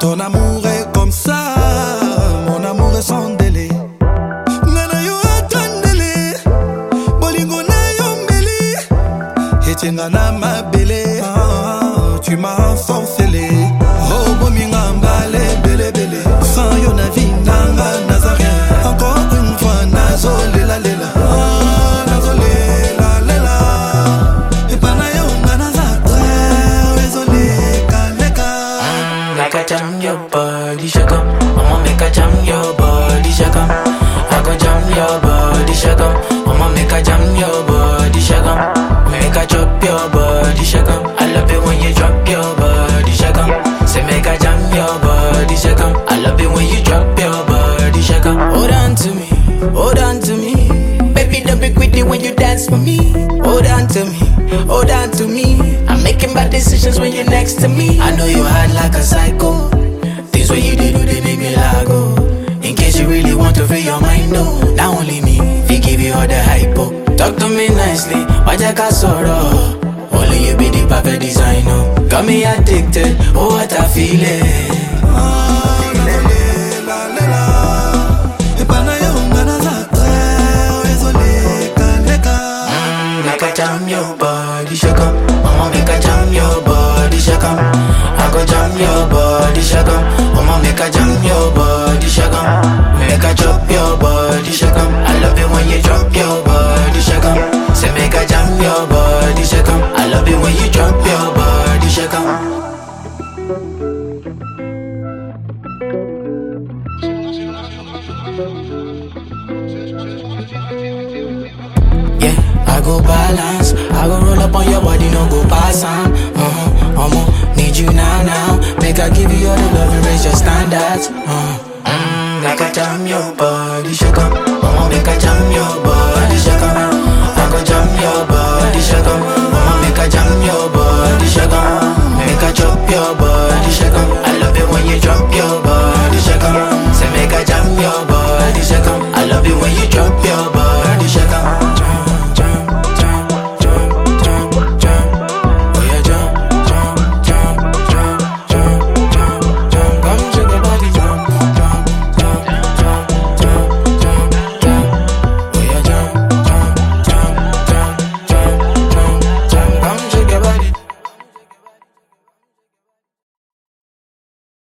Ton amour est comme ça, mon amour est sans délai. Nana yo attendele, bolingo na yo mbeli. Etinga na ma belle, tu m'as ensorcelé. Oh bominga mbale bele bele. Sans yo na vie nanga nazarien. Encore une fois nazole la lela. Make a jam your body, shaka. I'ma make a jam your body, shaka. I go jam your body, shaka. I'ma make a jam your body, shaka. Make a drop your body, shaka. I love it when you drop your body, shaka. Say make a jam your body, shaka. I love it when you drop your body, shaka. Hold on to me, hold on to me. Baby, don't be quitty when you dance for me. Hold on to me, hold on to me. I'm making bad decisions when you're next to me. I know you're hard like a psycho. Things what you do, they make me lago. In case you really want to free your mind, no. Not only me, they give you all the hypo. Talk to me nicely, why you got sorrow? Only you be the perfect designer. Got me addicted, oh what I feel it. Make a jam your body, shaka. I'ma make a jam your body, shaka. I go jam your body, shaka. I'ma make a jam your body, shaka. Make a drop your body, shaka. I love it when you drop your body, shaka. Say make a jam your body, shaka. I love it when you drop your body, shaka. Yeah, I go balance. I go roll up on your body, no go pass on. I'ma need you now. Make I give you all the love and raise your standards. Make I jam your body, shaka. I'ma make I jam your body, shaka. I go jam your body, shaka. I'ma make I jam your body, shaka. Make I drop your body, shaka.